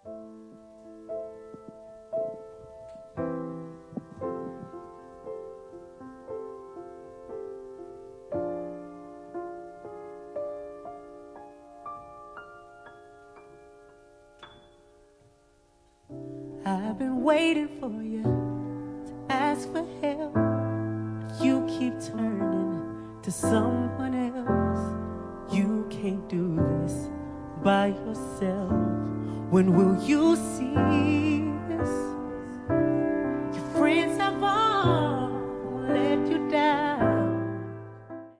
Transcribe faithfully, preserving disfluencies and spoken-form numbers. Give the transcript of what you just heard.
I've been waiting for you to ask for help, but you keep turning to someone else. You can't do this by yourself. When will you see this?